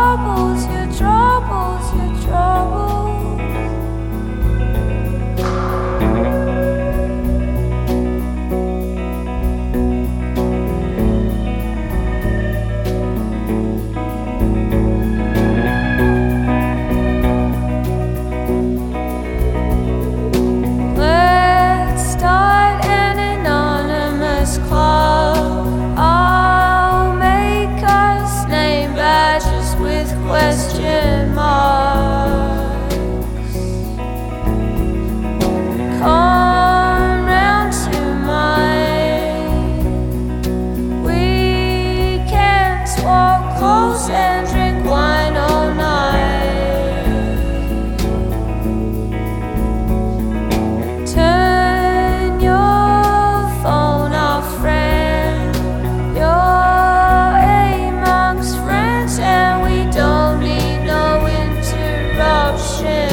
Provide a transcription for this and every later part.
troubles, your troubles, your troubles. Let's start an anonymous club. I'll make us name badges with question marks. Come round to mine. We can't walk close and drink wine all night. Turn your phone off, friend. You're amongst friends, and we don't need no interruption.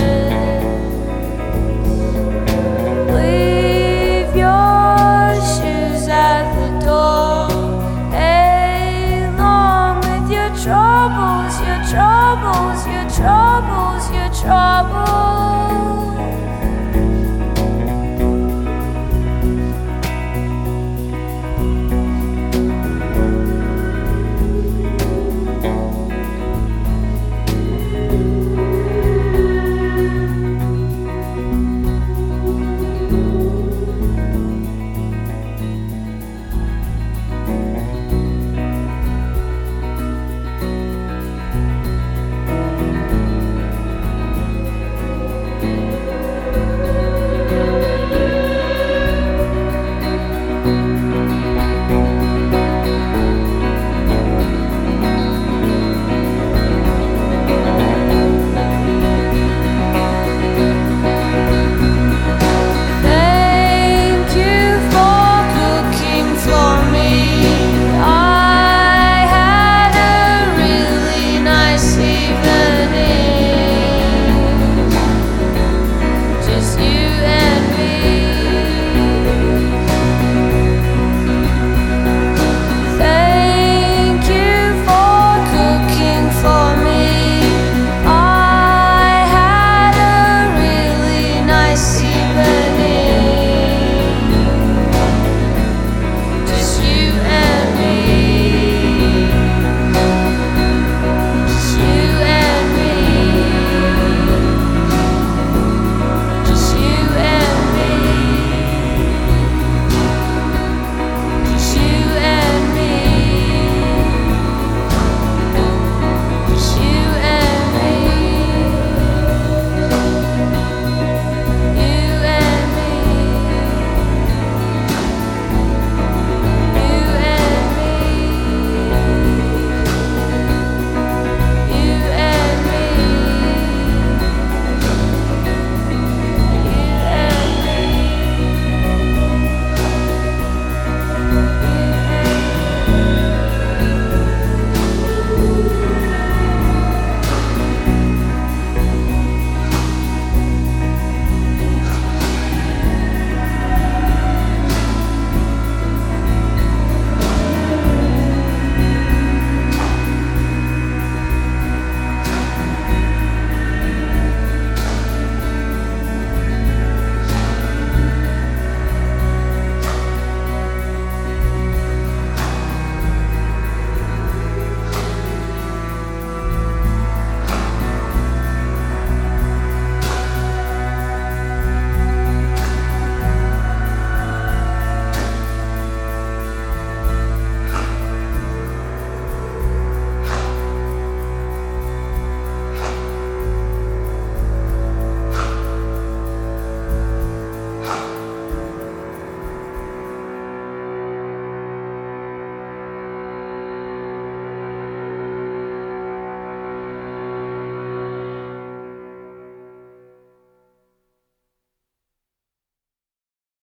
Leave your shoes at the door, along with your troubles, your troubles, your troubles, your troubles.